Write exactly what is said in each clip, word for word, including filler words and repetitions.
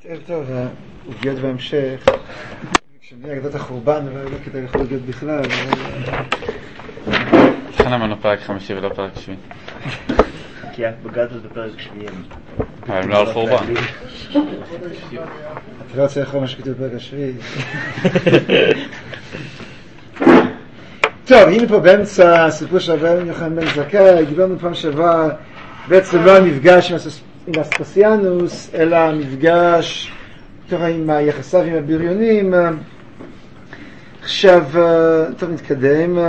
ערב טוב, העוגיות בהמשך, כשנהיה אגדת החורבן, אבל לא כדאי לכל עוגיות בכלל. לכן למה לא פרק חמישי ולא פרק שביעי? כי בגדת בפרק שביעי. אבל הם לא על חורבן. אתה לא רוצה לאכול מה שכתוב בפרק השביעי. טוב, הנה פה באמצע הסיפור של רבי יוחנן בן זכאי, דיברנו פעם שעברה, בעצם לא המפגש עם אספסיאנוס, אלא המפגש עם היחסיו עם הבריונים. עכשיו, טוב, נתקדם.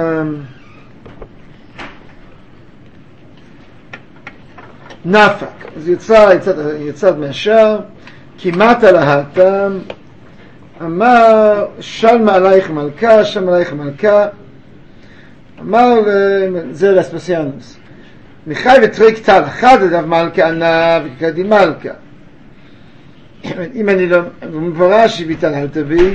נפק, אז יצא, יצא, יצא מהשאר, כמעט על ההתם, אמר, שלמה עלייך מלכה, שלמה עלייך מלכה, אמר, זה לאספסיאנוס, מחי ותרי כתר אחד אדם מלכה ענה וכדי מלכה. אם אני לא, ומברש שביטל אל תביא,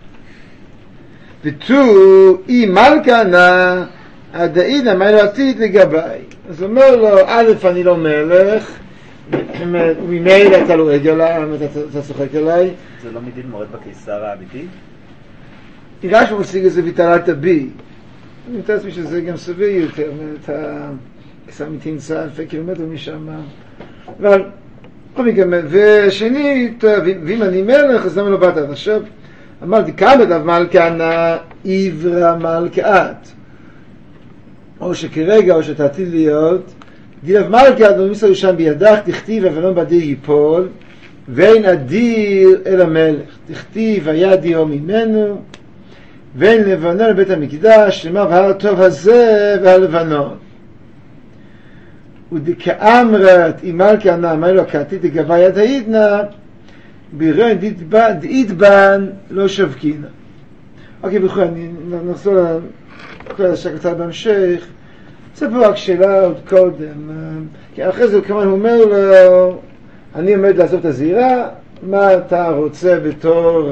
ותו אי מלכה ענה, הדאינה מה לא עתיד לגבי. אז הוא אומר לו, א' אני לא מלך, וממילא אתה לא עגל עליי, אתה צוחק עליי. זה לא מדין מורד בקיסר האמיתי? נראה שהוא משיג איזה ויטל אל תביא. אני מתאר לעצמי שזה גם סביר יותר, את הקיסר האמיתי נמצא אלפי קילומטר משם. אבל, ושנית, ואם אני מלך, אז למה לא באת עד עכשיו? אמרתי, כמה דו מלכה ענה, עברה מלכאת. או שכרגע, או שתעתיד להיות, דילב מלכה, אדום מסר יושם בידך, תכתיב אבנון בדיר ייפול, ואין אדיר אל המלך. תכתיב היה דיו ממנו, ואין לבנון לבית המקדש, למה והר הטוב הזה והלבנון. ודכאמרת, אם מלכה ענה, מה לא קעתית לגבי יד העידנה, בירון דעידבן לא שבקינה. אוקיי, בכל, אני נחזור לכל השקלטה בהמשך. זה פה רק שאלה עוד קודם, כי אחרי זה כמובן הוא אומר לו, אני עומד לעזוב את הזירה, מה אתה רוצה בתור,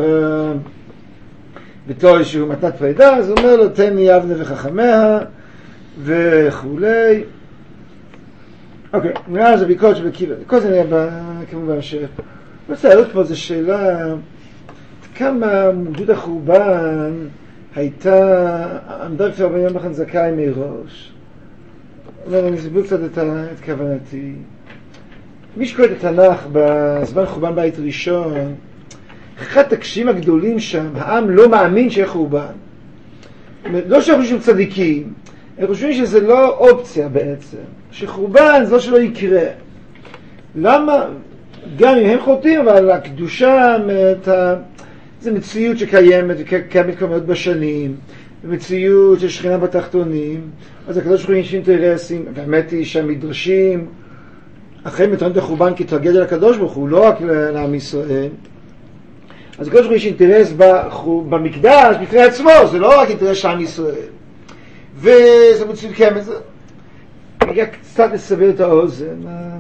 בתור איזשהו מתנת פרידה? אז הוא אומר לו, תן לי אבנה וחכמיה וכולי. אוקיי, נראה זה ביקורת שבקיבה, כל זה נראה כמובן בהמשך. אני רוצה להעלות פה איזו שאלה, כמה מודעות החורבן הייתה, עמדה בפני רבי יוחנן בן זכאי מראש. אני אסביר קצת את, את כוונתי. מי שקורא את התנ"ך בזמן חורבן בית ראשון, אחד הקשיים הגדולים שם, העם לא מאמין שיהיה חורבן. לא שאנחנו חושבים צדיקים, הם חושבים שזה לא אופציה בעצם. שחורבן זה לא שלא יקרה. למה? גם אם הם חוטאים, אבל הקדושה, זו מציאות שקיימת, וקיימת כבר מאוד בשנים, מציאות של שכינה בתחתונים, אז הקדוש ברוך הוא יש אינטרסים, והאמת היא שהמדרשים, אחרי מתארים את החורבן כתרגל לקדוש ברוך הוא, לא רק לעם ישראל, אז הקדוש ברוך הוא יש אינטרס במקדש, בפני עצמו, זה לא רק אינטרס של עם ישראל. וזה מציאות קיימת, אני קצת לסבר את האוזן.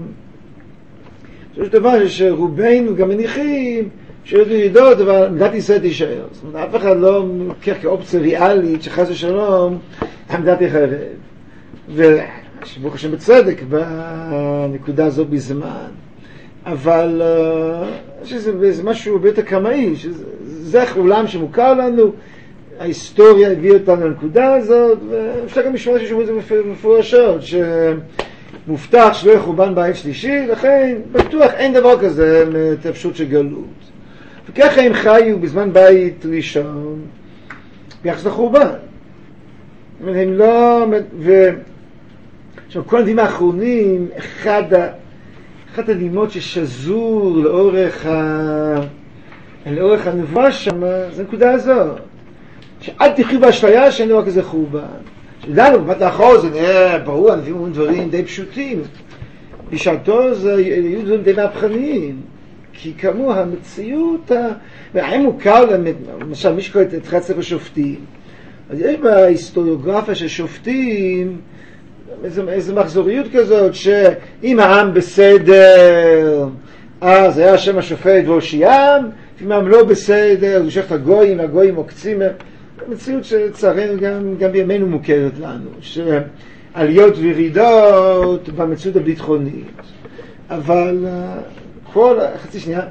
יש דבר שרובנו גם מניחים שיש ירידות, אבל מדינת ישראל תישאר. זאת אומרת, אף אחד לא לוקח כאופציה ריאלית שחס ושלום המדינה תיחרב. וברוך השם בצדק בנקודה הזו בזמן. אבל שזה משהו ביותר קמאי, שזה העולם שמוכר לנו, ההיסטוריה הביאה אותנו לנקודה הזאת, ואפשר גם לשמוע ששמעו את זה מפורשות, שמובטח שלא יהיה חורבן בית שלישי, לכן בטוח אין דבר כזה מתאפשרות של גלות. וככה הם חיו בזמן בית ראשון ביחס לחורבן. הם לא... ו... עכשיו, כל הדברים האחרונים, אחד, ה... אחד הלימות ששזור לאורך, ה... לאורך הנבואה שם, זה הנקודה הזאת. שאל תחיו באשליה שאין דבר כזה חורבן. שלנו, בבת האחרון זה נראה, ברור, הנביאים אומרים דברים די פשוטים. בשעתו זה היו דברים די מהפכניים. כי כאמור, המציאות, והאם מוכר, למשל, מי שקורא את תחילת ספר שופטים, אז יש בהיסטוריוגרפיה של שופטים, איזו, איזו מחזוריות כזאת, שאם העם בסדר, אז היה השם השופט והושיעם, אם העם לא בסדר, הוא שייך את הגויים, והגויים עוקצים, המציאות שלצערנו גם, גם בימינו מוכרת לנו, שעליות וירידות במציאות הביטחונית. אבל כל, חצי שנייה,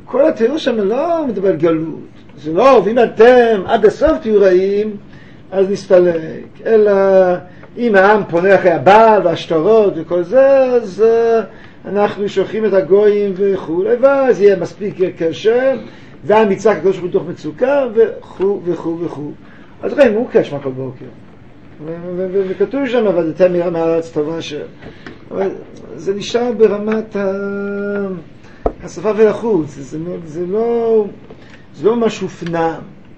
כל התיאור שם לא מדבר על גלות. זה לא, ואם אתם עד הסוף תהיו רעים, אז נסתלק. אלא אם העם פונה אחרי הבעל והשטרות וכל זה, אז אנחנו שולחים את הגויים וכו', ואז יהיה מספיק קשר, והעם יצעק הקדוש ברוך הוא בתוך מצוקה וכו' וכו' וכו'. אז רואים, הוא קש מה כל בוקר. וכתוב שם, עבדתם מרם הארץ טובה השם. אבל זה נשאר ברמת השפה ולחוץ, זה, זה לא, זה לא משהו פנם.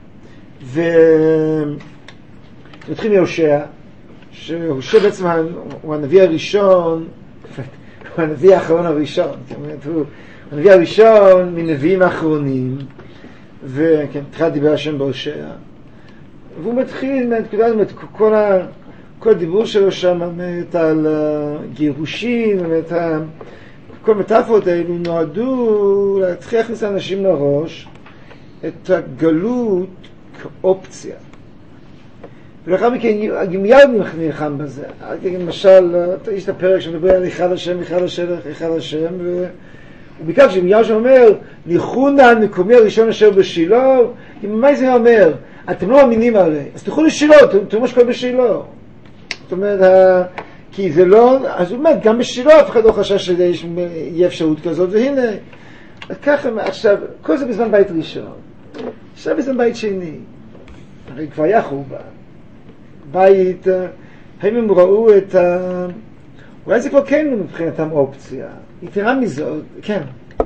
ונתחיל מהושע, שהושע בעצם הוא הנביא הראשון, הוא הנביא האחרון הראשון, זאת אומרת, הוא הנביא הראשון מנביאים האחרונים, וכן, תחילה דיבר השם בהושע. והוא מתחיל מהנקודה הזאת, כל, ה, כל הדיבור שלו שם, באמת על גירושים, באמת, כל המטאפורות האלו נועדו להתחיל להכניס לאנשים לראש את הגלות כאופציה. ולאחר מכן, ירמיהו נלחם בזה. למשל, יש את הפרק שמדבר על אחד השם, אחד השם, אחד השם, ובעיקר כשירמיהו שאומר, ניחו נא מקומי הראשון אשר בשילה, מה זה אומר? אתם לא מאמינים הרי, אז תלכו לשילה, תראו מה שקורה בשילה. זאת אומרת, כי זה לא, אז הוא אומר, גם בשילה אף אחד לא חשש שיהיה אפשרות כזאת, והנה, ככה, עכשיו, כל זה בזמן בית ראשון. עכשיו בזמן בית שני, הרי כבר היה חורבן. בית, האם הם ראו את ה... אולי זה כבר כן מבחינתם אופציה. יתרה מזאת, כן.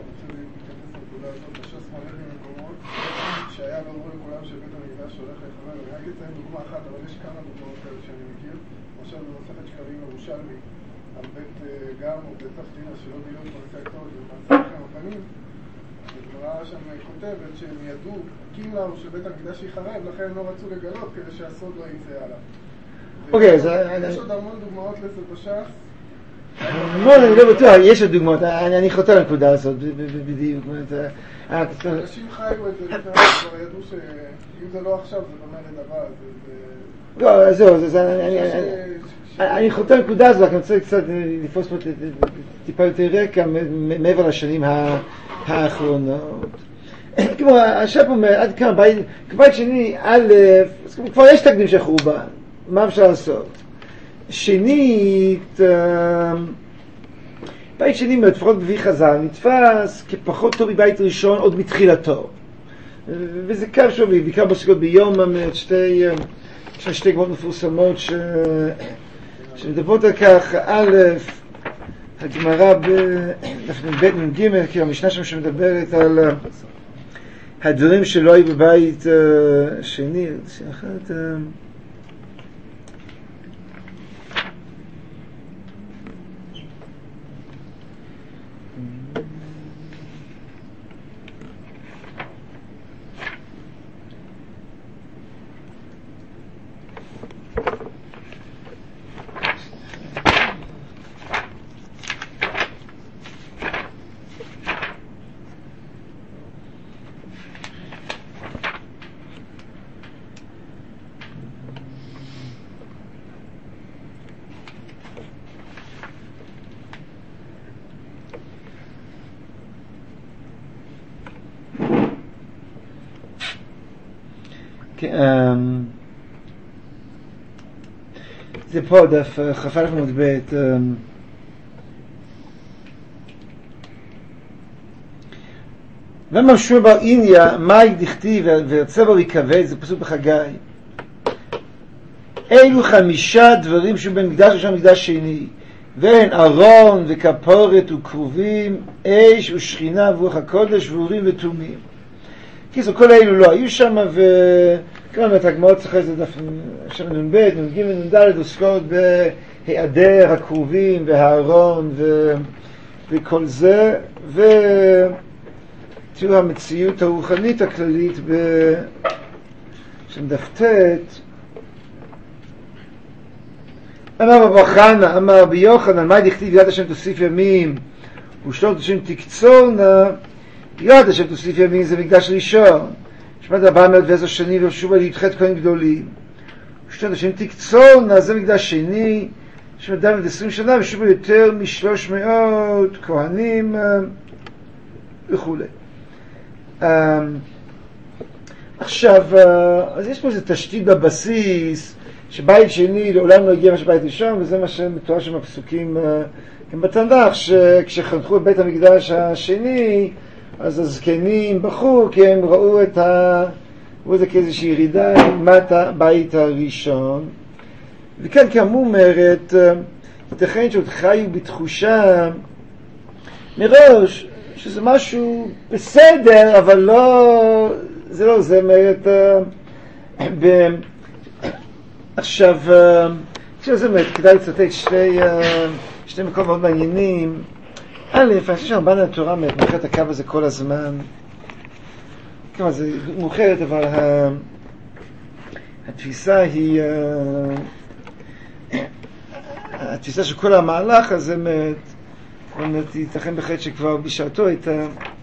שהם ידעו, קימלה הוא שבית המקדש ייחרב, לכן הם לא רצו לגלות כדי שהסוד לא יצא עליו. אוקיי, אז... יש עוד המון דוגמאות לזה בש"ס. המון, אני לא בטוח, יש עוד דוגמאות, אני חותר לנקודה הזאת, בדיוק. אנשים חיו את זה, כבר ידעו שאם זה לא עכשיו, זה במרד הבא, זה... לא, זהו, אני חותר לנקודה הזאת, אני רוצה קצת לפוס פה טיפה יותר רקע מעבר לשנים האחרונות. כמו השם אומר, עד כאן, בית שני, א', כבר יש תקדים של חורבן, מה אפשר לעשות? שנית, בית שני, לפחות בבי חז"ל, נתפס כפחות טוב מבית ראשון עוד מתחילתו. וזה קו שובי, בעיקר בסוגיות ביום, שתי, שתי גמות מפורסמות ש... שמדברות על כך, א', הגמרא בדף ב' מ"ג, כי המשנה שם שמדברת על הדברים שלא היו בבית שני, שאחת... זה פה דף חפ"א עמוד ב' ומרשו בר איניה מאי דכתיב וירצה בר יכבד, זה פסוק בחגי. אלו חמישה דברים שבמקדש ראשון מקדש שני, והן ארון וכפורת וכרובים, אש ושכינה ורוח הקודש ואורים ותומים. קיצור, כל האלו לא היו שם, וכמובן את הגמרות צריך איזה דף שם נ"ב, נ"ג ונ"ד עוסקות בהיעדר הכרובים והארון ו... וכל זה, ותראו המציאות הרוחנית הכללית ב... שם דף ט'. אמר רבי חנא, אמר רבי יוחנן, מה דכתיב יד השם תוסיף ימים ושלום השם תקצורנה? יד השם תוסיף ימים זה מקדש ראשון, שמת ארבע מאות ועשר שנים ושוב על י"ח כהנים גדולים. ושלום השם תקצורנה זה מקדש שני, שמת ארבע מאות ועשרים שנה ושוב יותר משלוש מאות כהנים וכו'. עכשיו, אז יש פה איזו תשתית בבסיס, שבית שני לעולם לא הגיע מה שבית ראשון, וזה מה שמתואר שם הפסוקים גם בתנ"ך, שכשחנכו את בית המקדש השני, אז הזקנים בחו, כי הם ראו את ה... ראו את זה כאיזושהי ירידה לעומת הבית הראשון. וכאן כאמור אומרת, ייתכן שעוד חיו בתחושה מראש, שזה משהו בסדר, אבל לא... זה לא זה, אומרת... ב... עכשיו, זה אומרת, כדאי לצטט שתי, שתי מקומות מאוד מעניינים. א', אני חושב שהרמב"ן התורה מאחר את הקו הזה כל הזמן. כמה זה מאוחרת, אבל התפיסה היא... התפיסה של כל המהלך הזה, באמת, ייתכן בהחלט שכבר בשעתו הייתה...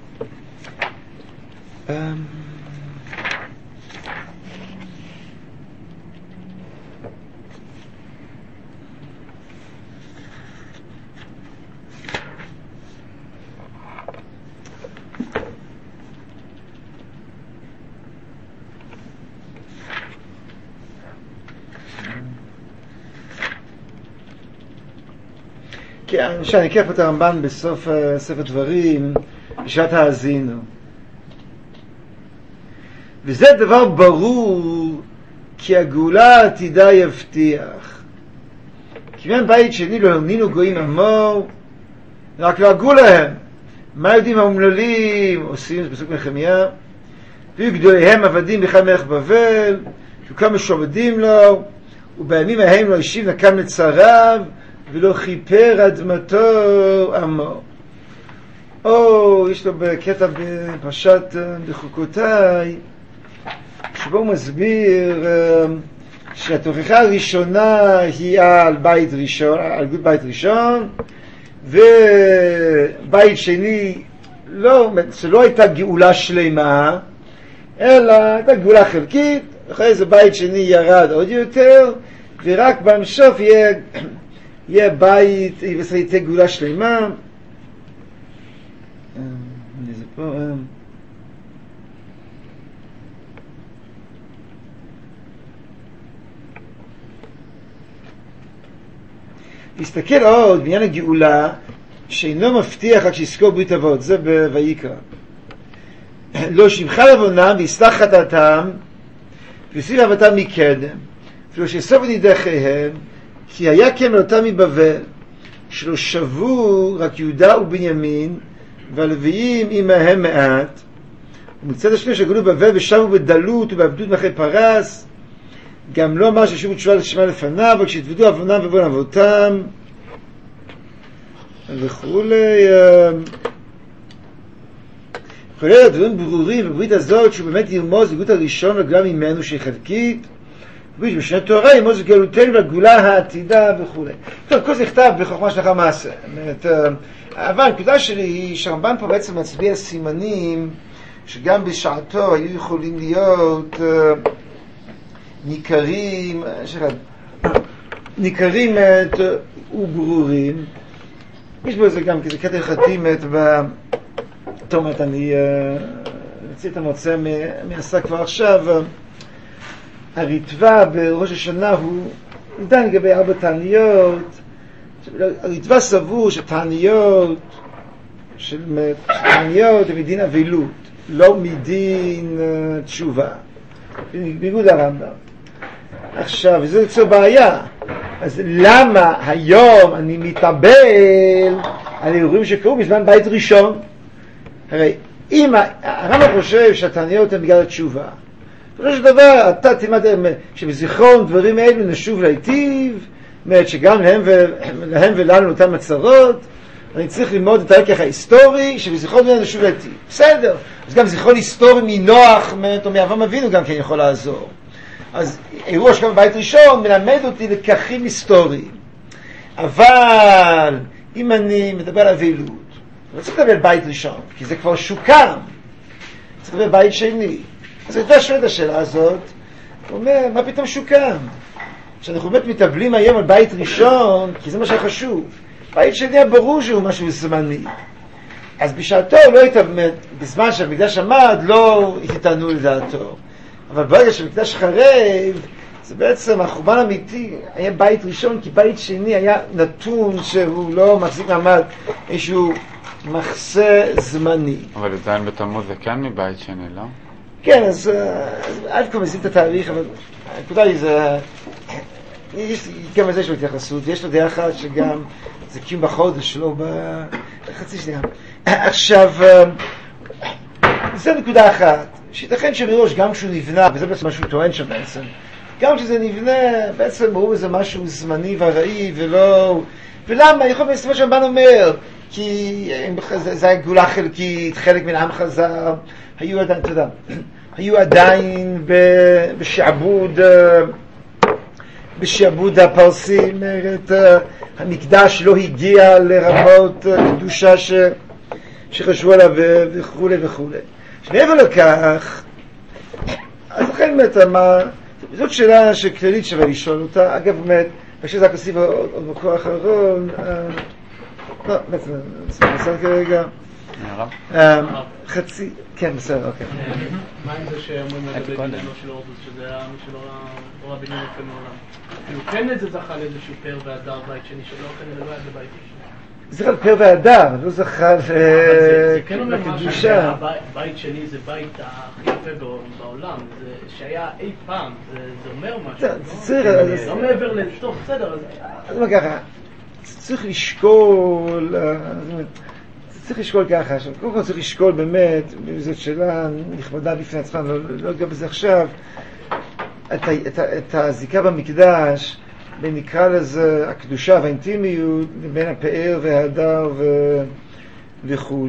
אני אקח את הרמב"ן בסוף ספר דברים, בשעת האזינו. וזה דבר ברור, כי הגאולה העתידה יבטיח. כיוון בית שני לא הרנינו גויים עמו, רק להגו להם. מה יודעים האומללים עושים, זה פסוק נחמיה, ויהיו גדוליהם עבדים בכלל מלך בבל, שכמה משועבדים לו, ובימים ההם לא השיב נקם לצריו, ולא חיפר אדמתו עמו. או, יש לו בקטע בפרשת בחוקותיי, שבו הוא מסביר שהתוכחה הראשונה היא על בית ראשון, על גוד בית ראשון, ובית שני, לא, שלא הייתה גאולה שלמה, אלא הייתה גאולה חלקית, אחרי זה בית שני ירד עוד יותר, ורק בהמשך יהיה יהיה בית, יהיה גאולה שלמה. זה פה... להסתכל עוד בעניין הגאולה, שאינו מבטיח רק שיזכור ברית אבות, זה בויקרא. לא שבחה לבונם ויסלח חטאתם, ויוסיף אהבתם מקדם, ולא שיאסוף את נידחיהם, כי היה כמל אותם מבבל, שלא שבו רק יהודה ובנימין, והלוויים עמהם מעט, ומצד השני שגלו בבל ושבו בדלות ובעבדות מאחורי פרס, גם לא אמר ששובו תשובה לשמה לפניו, אבל כשהתוודו עוונם ובון אבותם, וכולי. כולל הדברים ברורים בברית הזאת, שהוא באמת ירמוז לגאות הראשון לגאולה ממנו שהיא חלקית, ובשנה תורה ירמוז לגאולותנו והגאולה העתידה וכולי. טוב, כל זה נכתב בחוכמה שלך מעשה. אבל הנקודה שלי היא שהרמב"ן פה בעצם מצביע סימנים שגם בשעתו היו יכולים להיות ניכרים, ניכרים וברורים. יש בו איזה גם כזה קטע הלכתי בתומת, אני אציא את המוצא מעשה כבר עכשיו. הריטב"א בראש השנה הוא דן לגבי ארבע תעניות. הריטב"א סבור שתעניות של תעניות הם מדין אבילות, לא מדין תשובה, בניגוד הרמב"ם. עכשיו, וזה יוצר בעיה. אז למה היום אני מתאבל על אירועים שקרו בזמן בית ראשון? הרי אם הרמב"ם חושב שהתעניות הן בגלל התשובה, בסופו של דבר אתה תלמד שבזיכרון דברים האלו נשוב להיטיב, אומרת שגם להם, ו... להם ולנו אותם הצרות, אני צריך ללמוד את הלקח ההיסטורי שבזיכרון דברים נשוב להיטיב. בסדר, אז גם זיכרון היסטורי מנוח או מאברהם אבינו גם כן יכול לעזור. אז אירוע שקרה בבית ראשון מלמד אותי לקחים היסטוריים. אבל אם אני מדבר על אבילות, לא צריך לדבר על בית ראשון, כי זה כבר שוקם. צריך לדבר על בית שני. אז אתה שואל את השאלה הזאת, הוא אומר, מה פתאום שוקם? שאנחנו באמת מתאבלים היום על בית ראשון, כי זה מה שחשוב. בית שני ברור שהוא משהו זמני. אז בשעתו לא הייתה, בזמן שהמקדש עמד, לא התענו לדעתו. אבל ברגע שהמקדש חרב, זה בעצם החורבן האמיתי, היה בית ראשון, כי בית שני היה נתון שהוא לא מחזיק מעמד, איזשהו מחסה זמני. אבל י"ז בתמוז זה כן מבית שני, לא? כן, אז עד כה מזין את התאריך, אבל הנקודה היא זה, יש גם לזה יש לו התייחסות, יש לו דעה אחת שגם זה קיום בחודש, לא בחצי שנייה. עכשיו, זה נקודה אחת, שיתכן שמראש גם כשהוא נבנה, וזה בעצם מה שהוא טוען שם בעצם, גם כשזה נבנה, בעצם ראו איזה משהו זמני וראי, ולא... ולמה? יכול להיות מה שהרמב"ן אומר, כי זה היה גאולה חלקית, חלק מן העם חזר, היו עדיין, אתה יודע, היו עדיין בשעבוד, בשעבוד הפרסים, המקדש לא הגיע לרמות קדושה ש... שחשבו עליו וכו' וכו'. מעבר לכך, אז לכן באמת, מה... זאת שאלה שכללית שווה לשאול אותה. אגב, באמת, בשביל זה הכסיב עוד מקור אחרון, לא, בעצם, בסדר כרגע. חצי, כן, בסדר, אוקיי. מה עם זה שאומרים לגבי בניינו של אורדוס, שזה היה מי שלא ראה בניין יפה מעולם? כאילו, כן את זה זכה לאיזשהו פר והדר בית שני שלא, כן לא היה בבית שני. זכה לפר והדר, לא זכה זה כן אומר משהו לקדושה. בית שני זה בית הכי יפה בעולם, שהיה אי פעם, זה אומר משהו. לא מעבר לטוב, בסדר. אז מה ככה, צריך לשקול, צריך לשקול ככה, קודם כל צריך לשקול באמת, זאת שאלה נכבדה בפני עצמם, לא אגע בזה עכשיו, את הזיקה במקדש, בין נקרא לזה הקדושה והאינטימיות, בין הפאר וההדר וכו'.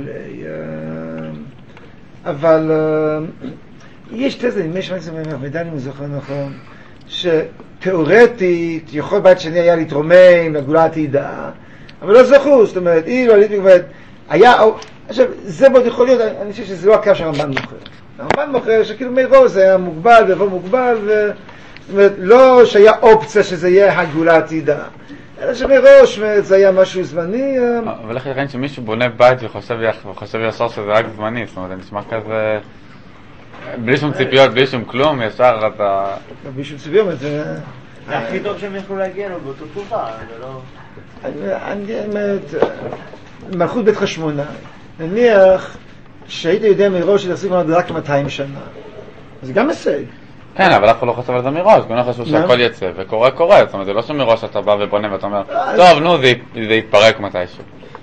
אבל יש תזה, אם יש מקסימום מידע אני זוכר נכון, שתיאורטית יכול בית שני היה להתרומם לגאולה העתידה, אבל לא זכו, זאת אומרת, אילו עליתי כבר, היה, עכשיו, זה מאוד יכול להיות, אני חושב שזה לא הקו שהרמב"ן מוכר. הרמב"ן מוכר שכאילו מראש זה היה מוגבל ועבור מוגבל, ו... זאת אומרת, לא שהיה אופציה שזה יהיה הגאולה העתידה, אלא שמראש זה היה משהו זמני. אבל איך ייתכן שמישהו בונה בית וחושב ישר שזה רק זמני, זאת אומרת, זה נשמע כזה, בלי שום ציפיות, בלי שום כלום, ישר אתה... בלי שום ציפיות, זה... זה הכי טוב שהם יכלו להגיע לו באותו תקופה, זה לא... אני אומרת, מלכות בית חשמונאי, נניח שהיית יודע מראש שתחזיק לנו רק מאתיים שנה, זה גם הישג. כן, אבל אף אחד לא חושב על זה מראש, כולם חשבו שהכל יצא, וקורה קורה, זאת אומרת, זה לא שמראש אתה בא ובונה ואתה אומר, טוב, נו, זה יתפרק מתישהו.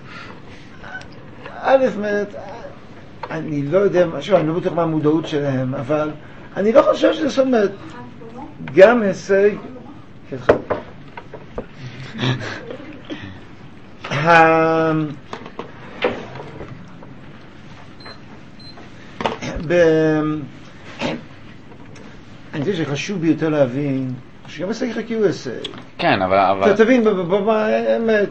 א', זאת, אני לא יודע, שוב, אני לא בטוח מה המודעות שלהם, אבל אני לא חושב שזה זאת אומרת, גם הישג, אני חושב שחשוב ביותר להבין שגם הישג חכי הוא הישג. כן, אבל... אתה תבין, באמת,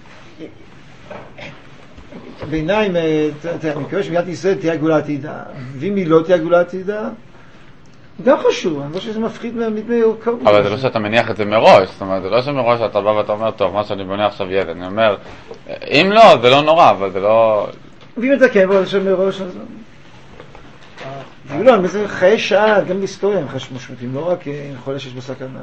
ביניים, אני מקווה שמדינת ישראל תהיה גאולה עתידה, ואם היא לא תהיה גאולה עתידה, גם חשוב, אני חושב שזה מפחיד מדמי קרוב. אבל זה לא שאתה מניח את זה מראש, זאת אומרת, זה לא שמראש אתה בא ואתה אומר, טוב, מה שאני בונה עכשיו יהיה, אני אומר, אם לא, זה לא נורא, אבל זה לא... ואם אתה כן, אבל שמראש, אז... לא, אני מזה חיי שעה, גם בהיסטוריה הם חשוב משמעותיים, לא רק חולה שיש בסכנה.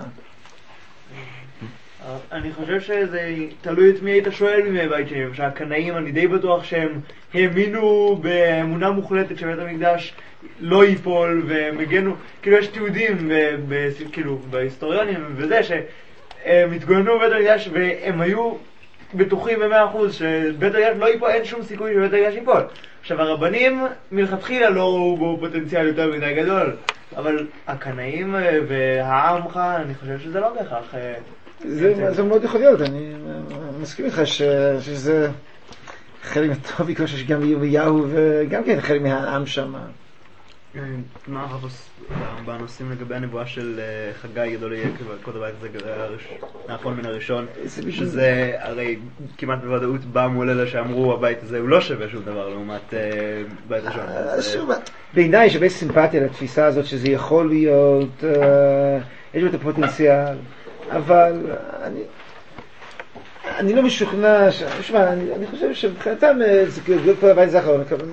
אני חושב שזה תלוי את מי היית שואל מימי בית שני, שהקנאים, אני די בטוח שהם האמינו באמונה מוחלטת שבית המקדש לא ייפול, והם הגנו, כאילו יש תיעודים כאילו בהיסטוריונים וזה, שהם התגוננו בבית המקדש והם היו בטוחים במאה אחוז שבית המקדש לא ייפול, אין שום סיכוי שבית המקדש ייפול. עכשיו הרבנים מלכתחילה לא ראו בו פוטנציאל יותר מדי גדול, אבל הקנאים והעמך, אני חושב שזה לא בהכרח. זה מאוד יכול להיות, אני מסכים איתך שזה חלק מהטוב יקרה שיש גם ירמיהו וגם כן חלק מהעם שם. מה בנושאים לגבי הנבואה של חגי גדול יהיה כל דבר זה נכון מן הראשון, שזה הרי כמעט בוודאות בא מול אלה שאמרו הבית הזה הוא לא שווה שום דבר לעומת בית ראשון. בעיניי יש הרבה סימפתיה לתפיסה הזאת שזה יכול להיות, יש לו את הפוטנציאל, אבל אני אני לא משוכנע, שמע, אני, אני חושב שבחינתם זה כאילו כל הבית זכר,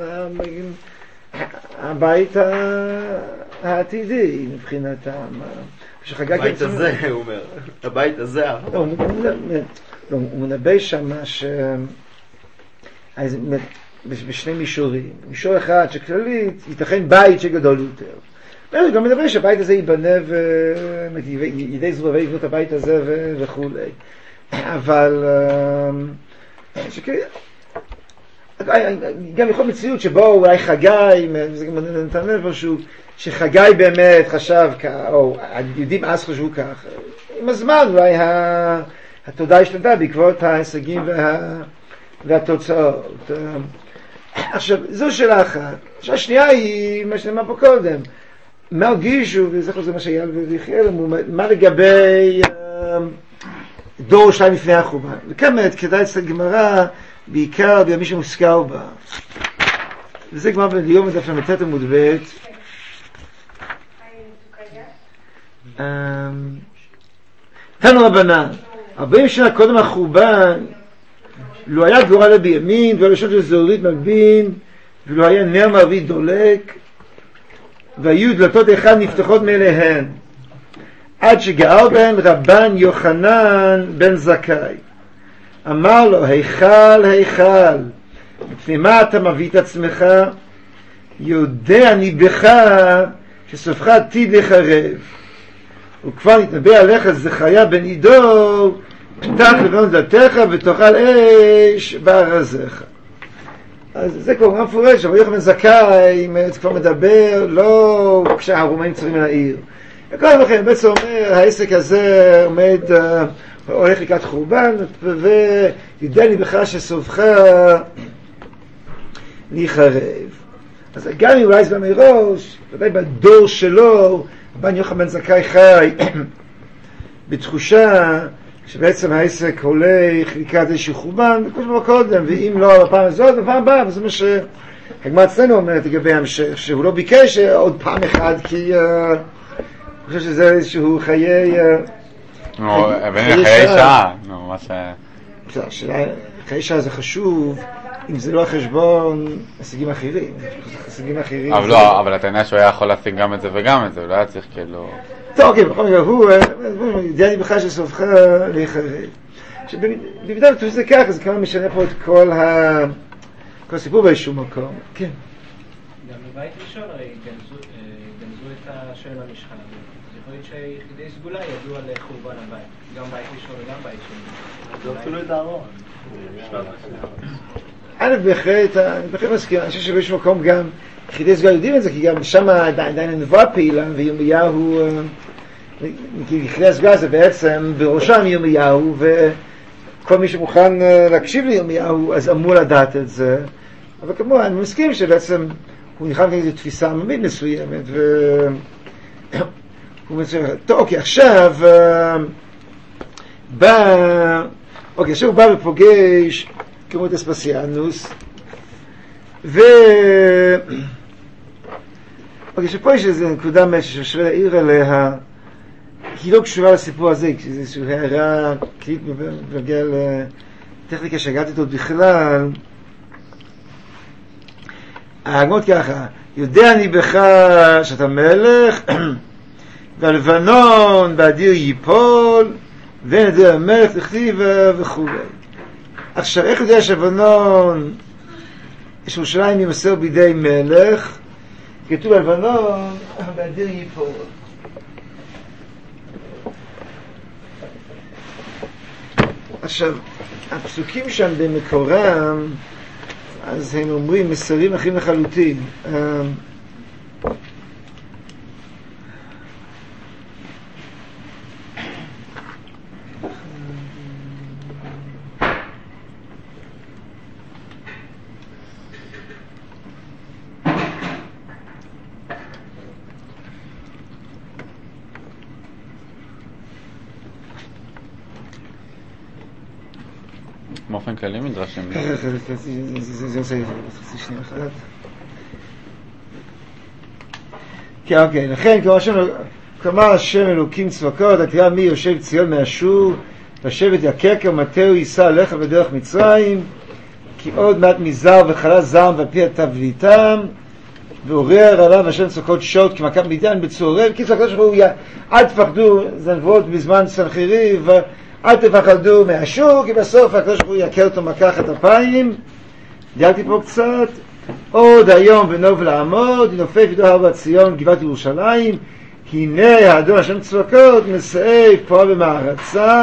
הבית העתידי מבחינתם. הבית הזה, הוא אומר, הבית הזה. לא, הוא מנבא שם ש... בשני מישורים. מישור אחד שכללית ייתכן בית שגדול יותר. ואני גם מדבר שהבית הזה ייבנה וידי זרועי יבנו את הבית הזה וכו'. אבל גם יכול מציאות שבו אולי חגי, זה גם נתן לב משהו, שחגי באמת חשב, או היהודים אז חשבו כך. עם הזמן אולי התודעה השתנתה בעקבות ההישגים והתוצאות. עכשיו, זו שאלה אחת. השאלה השנייה היא מה שנאמר פה קודם. מה הרגישו, וזכר זה מה שהיה ויחיאל, מה לגבי דור שתיים לפני החורבן. וכמה כדאי אצל גמרא, בעיקר בימי שמוזכר בה. וזה גמרא ביום דף למתת עמוד ב'. תנו רבנן, ארבעים שנה קודם החורבן, לא היה גורל בימין, ולא לשון של זהורית מלבין, ולא היה נר מערבי דולק, והיו דלתות אחד נפתחות מאליהן, עד שגאל בהן רבן יוחנן בן זכאי. אמר לו, היכל, היכל, לפני מה אתה מביא את עצמך? יודע אני בך שסופך עתיד לחרב. וכבר נתנבא עליך זכריה בן עידו, פתח לבנות דלתך ותאכל אש בארזך. אז זה כבר מפורש, אבל יוחנן בן זכאי כבר מדבר לא כשהרומאים צרים אל העיר. וכל לכן בעצם אומר, העסק הזה עומד, הולך לקראת חורבן, וידע לי בך שסופך להיחרב. אז גם אם אולי זה מראש, ודאי בדור שלו, רבן יוחנן בן זכאי חי בתחושה שבעצם העסק הולך לקראת איזשהו חורבן, כמו שאמר קודם, ואם לא בפעם הזאת, בפעם הבאה, וזה מה שהגמרא אצלנו אומרת לגבי המשך, שהוא לא ביקש עוד פעם אחת, כי אני חושב שזה איזשהו חיי... חיי שעה, נו, מה ש... חיי שעה זה חשוב, אם זה לא החשבון, הישגים אחרים. הישגים אחרים... אבל לא, אבל אתה יודע שהוא היה יכול להשיג גם את זה וגם את זה, הוא לא היה צריך כאילו... טוב, אוקיי, בכל מקרה, הוא, יודע לי בכלל שסופך להיחרב. שבמידה כתוב שזה כך, זה כמה משנה פה את כל ה... כל הסיפור באיזשהו מקום. כן. גם בבית ראשון הרי גנזו את השם המשכן. זה יכול להיות שיחידי סגולה ידעו על חורבן הבית. גם בית ראשון וגם בית שני. זה אפילו את הארון. א', בהחלט, אני בהחלט מסכים, אני חושב שבאיזשהו מקום גם יחידי סגולה יודעים את זה, כי גם שם עדיין הנבואה פעילה, וירמיהו, כי יחידי הסגולה זה בעצם בראשם ירמיהו, וכל מי שמוכן להקשיב לירמיהו, אז אמור לדעת את זה. אבל כמו, אני מסכים שבעצם הוא נכנס כאיזו תפיסה עממית מסוימת, והוא מצליח, טוב, אוקיי, עכשיו, בא, אוקיי, עכשיו הוא בא ופוגש, כמו את אספסיאנוס, ו... אוקיי, שפה יש איזו נקודה ששווה להעיר עליה, היא לא קשורה לסיפור הזה, כי זה איזושהי הערה כללית בנוגע לטכניקה שהגעתי אותו בכלל. ההגמות ככה, יודע אני בך שאתה מלך, והלבנון באדיר ייפול, ונדיר המלך תכתיב וכו'. עכשיו, איך יודע שהלבנון, יש ירושלים ימסר בידי מלך, כתוב הלבנון באדיר ייפול. עכשיו, הפסוקים שם במקורם, אז הם אומרים מסרים אחרים לחלוטין. באופן כללי מדרשים. זה עושה חצי שנייה אחת. כן, אוקיי, לכן כלומר השם אלוקים צבקות, התראה מי יושב ציון מאשור, לשבת יקר כמטהו יישא עליך בדרך מצרים, כי עוד מעט מזר וחלה זעם ועל פי התבליתם, ועורר עליו השם צעקות שוט כמכה מדיין בצהריהם. קיצור הקדוש ברוך הוא, אל תפחדו, זה נבואות בזמן סנחריב, אל תפחדו מהשור, כי בסוף הקדוש ברוך הוא יקר אותו מקחת אפיים. דייקתי פה קצת. עוד היום ונוב לעמוד, ינופף ידו הר ציון גבעת ירושלים, הנה האדון השם צבאות מסעף פועל במערצה,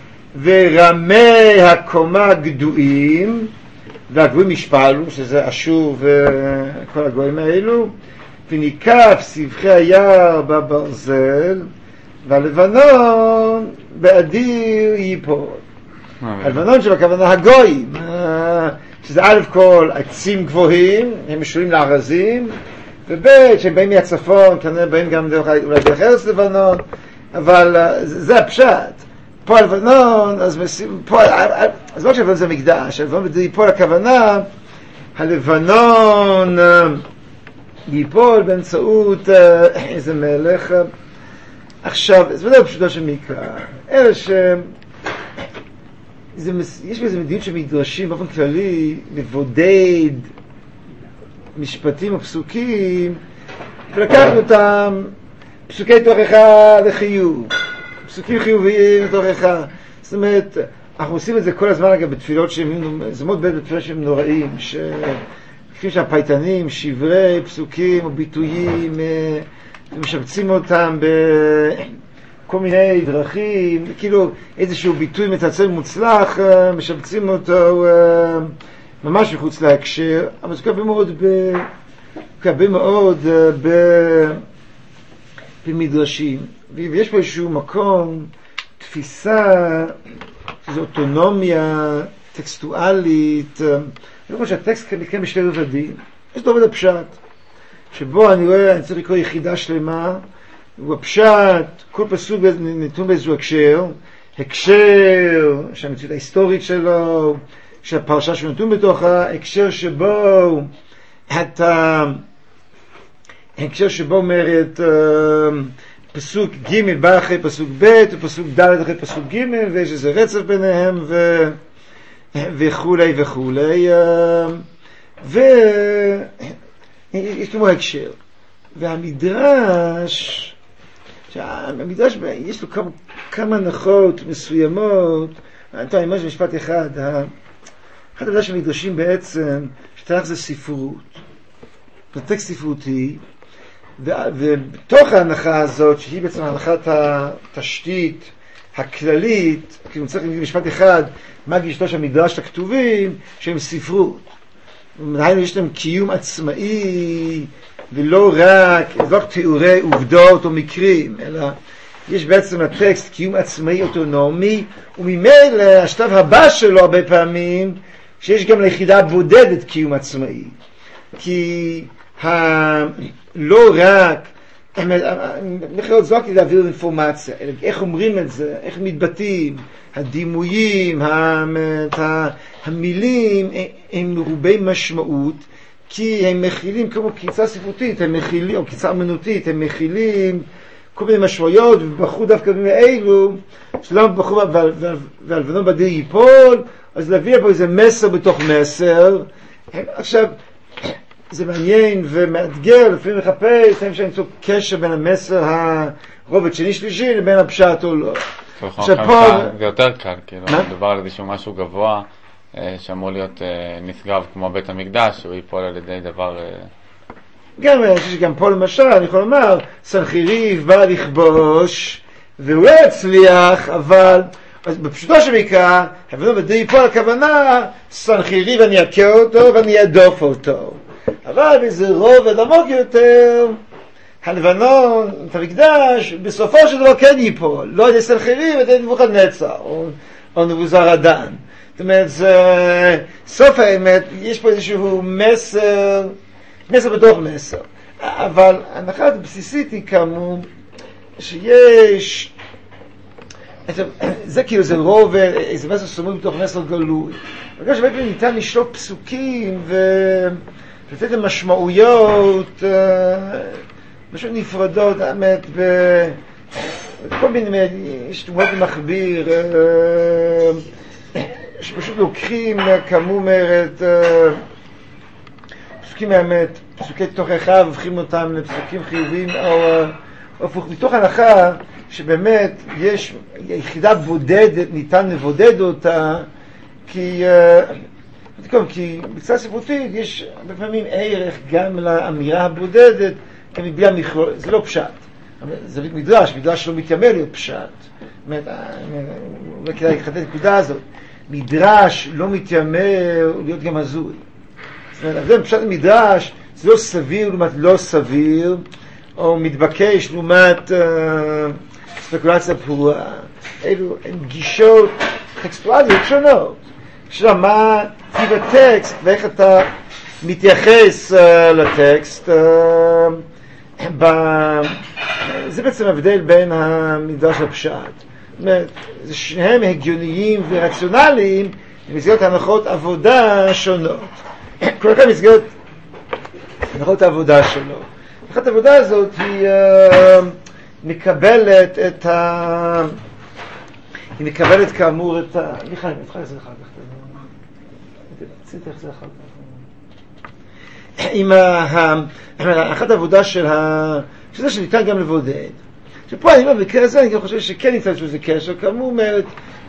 ורמי הקומה גדועים, והגבוהים ישפלו, שזה אשור וכל הגויים האלו, וניקף סבכי היער בברזל, והלבנון באדיר ייפול. הלבנון של הכוונה הגויים, שזה א' כל עצים גבוהים, הם משולים לארזים, וב' שהם באים מהצפון, כנראה באים גם דרך, אולי דרך ארץ לבנון, אבל זה הפשט. פה הלבנון, אז, פה, אז לא שהלבנון זה מקדש, הלבנון ייפול הכוונה, הלבנון ייפול באמצעות איזה מלך. עכשיו, זה לא פשוטו של מקרא, אלא ש... זה, יש באיזה מדיניות שמדרשים באופן כללי לבודד משפטים או פסוקים, ולקחנו אותם פסוקי תוכחה לחיוב, פסוקים חיוביים לתוכחה. זאת אומרת, אנחנו עושים את זה כל הזמן אגב בתפילות שהם, זה מאוד בית בתפילות שהם נוראים, שכפי שהפייטנים, שברי פסוקים או ביטויים, משבצים אותם בכל מיני דרכים, כאילו איזשהו ביטוי מתעצל מוצלח, משבצים אותו ממש מחוץ להקשר, אבל זה קרה מאוד ב... קרה מאוד ב... במדרשים, ויש פה איזשהו מקום, תפיסה, איזו אוטונומיה טקסטואלית, אני חושב שהטקסט מתקיים בשתי רבדים. יש לו עובד הפשט, שבו אני רואה, אני צריך לקרוא יחידה שלמה, הוא הפשט, כל פסוק נתון באיזשהו הקשר, הקשר שהמציאות ההיסטורית שלו, שהפרשה שנתון בתוכה, הקשר שבו אתה, הקשר שבו אומרת פסוק ג' בא אחרי פסוק ב' ופסוק ד' אחרי פסוק ג' ויש איזה רצף ביניהם ו... וכולי וכולי, ויש כמו הקשר. והמדרש, המדרש יש לו כמה, כמה הנחות מסוימות. אני ממש משפט אחד, אחד הדבר שמדרשים בעצם, שתנ"ך זה ספרות, זה טקסט ספרותי, ובתוך ההנחה הזאת, שהיא בעצם הנחת התשתית הכללית, כי צריך להגיד משפט אחד, מה גישתו של המדרש הכתובים, שהם ספרות. היינו יש להם קיום עצמאי, ולא רק, לא רק תיאורי עובדות או מקרים, אלא יש בעצם הטקסט קיום עצמאי אוטונומי, וממילא השלב הבא שלו הרבה פעמים, שיש גם ליחידה בודדת קיום עצמאי. כי ה... לא רק, מכירות זה לא כדי להעביר אינפורמציה, אלא איך אומרים את זה, איך מתבטאים, הדימויים, המילים, הם מרובי משמעות, כי הם מכילים, כמו קיצה ספרותית, הם מכילים, או קיצה אמנותית, הם מכילים כל מיני משמעויות, ובחרו דווקא מאלו, שלום בחרו, והלבנון בדיר ייפול, אז להביא פה איזה מסר בתוך מסר. עכשיו, זה מעניין ומאתגר, לפעמים מחפש, לפעמים שאני מצוא קשר בין המסר הרובד שני שלישי לבין הפשט או לא. עכשיו פה... זה יותר קל, כאילו, מדובר על איזשהו משהו גבוה, שאמור להיות נשגב כמו בית המקדש, שהוא ייפול על ידי דבר... גם, אני חושב שגם פה למשל, אני יכול לומר, סנחריב בא לכבוש, והוא הצליח, אבל... אז בפשוטו שמקרא, הלבנון בדיר ייפול הכוונה, סנחריב אני אכה אותו ואני אדוף אותו. אבל באיזה רובד עמוק יותר, הלבנון, את המקדש, בסופו של דבר כן ייפול, לא על ידי סנחריב, על ידי נבוכדנצר, או, או נבוזראדן. זאת אומרת, זה, סוף האמת, יש פה איזשהו מסר, מסר בתוך מסר. אבל ההנחה הבסיסית היא כאמור, שיש, זה כאילו זה רוב, איזה מסר סמוי בתוך מסר גלוי. בגלל שבאמת ניתן לשלוף פסוקים ולתת למשמעויות, משהו נפרדות, האמת, כל מיני, יש דוגמאות למכביר, שפשוט לוקחים, כאמור אומרת, פסוקים מהאמת, פסוקי תוכחה, והופכים אותם לפסוקים חיוביים, או הפוך, מתוך הנחה שבאמת יש יחידה בודדת, ניתן לבודד אותה, כי, כי בצורה ספרותית יש לפעמים ערך גם לאמירה הבודדת, גם מבלי המכלול, זה לא פשט. זה מדרש, מדרש לא מתיימר להיות פשט. באמת, אולי כדאי לחדד את הנקודה הזאת. מדרש לא מתיימר להיות גם הזוי. זאת אומרת, זה פשט המדרש, זה לא סביר לעומת לא סביר, או מתבקש לעומת uh, ספקולציה פרועה. אלו הן גישות טקסטואליות שונות. עכשיו, מה טיב הטקסט ואיך אתה מתייחס uh, לטקסט, uh, ב... זה בעצם הבדל בין המדרש לפשט. זאת אומרת, שניהם הגיוניים ורציונליים במסגרת הנחות עבודה שונות. כל כך במסגרת הנחות העבודה שונות. הנחת העבודה הזאת היא uh, מקבלת את ה... היא מקבלת כאמור את ה... מיכאל, נבחר את זה אחר כך. תציט איך זה אחר כך. עם הנחת העבודה של ה... שזה שניתן גם לבודד. שפה אני אומר, בקרה הזה אני גם חושב שכן ניתן שזה קשר, כאמור אומרת,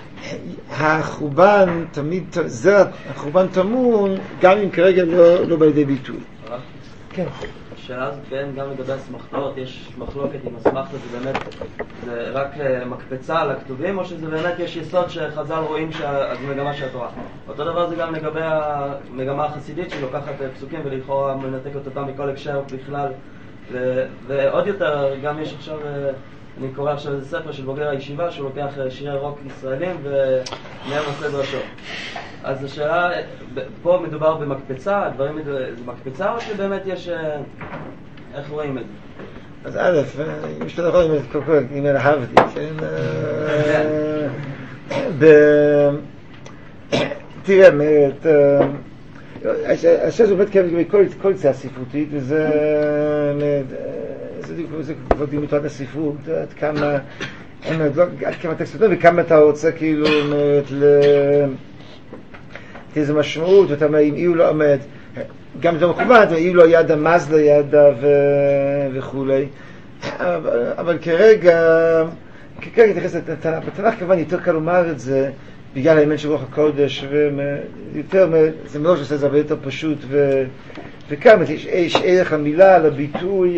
החורבן תמיד, זה החורבן תמון, גם אם כרגע לא, לא בידי ביטוי. כן. השאלה הזאת כן, גם לגבי הסמכתות, יש מחלוקת עם הסמכת, זה באמת, זה רק מקפצה על הכתובים, או שזה באמת יש יסוד שחז"ל רואים שזה מגמה של התורה. אותו דבר זה גם לגבי המגמה החסידית שלוקחת פסוקים ולכאורה מנתקת אותם מכל הקשר בכלל. ו- ועוד יותר, גם יש עכשיו, אני קורא עכשיו איזה ספר של בוגר הישיבה שהוא לוקח שירי רוק ישראלים ומהם עושה דרשות. אז השאלה, פה מדובר במקפצה, הדברים זה מקפצה או שבאמת יש, איך רואים את זה? אז א', יש לך רואים את כל כך, אם אלה הבדי, כן? תראה, השאלה זה באמת כמובן כל צעה ספרותית, וזה זה כבר דימותת הספרות, עד כמה עד כמה טקסט וכמה אתה רוצה כאילו איזו משמעות, ואתה אומר, אם אי הוא לא עומד, גם זה מכובד, אי הוא לא ידע, מז לא ידע וכולי. אבל כרגע, כרגע תתייחס לתנ"ך, בתנ"ך כמובן יותר קל לומר את זה, בגלל האמת של רוח הקודש, ויותר, זה מאוד שעושה את זה הרבה יותר פשוט, וכמה, יש ערך המילה, לביטוי,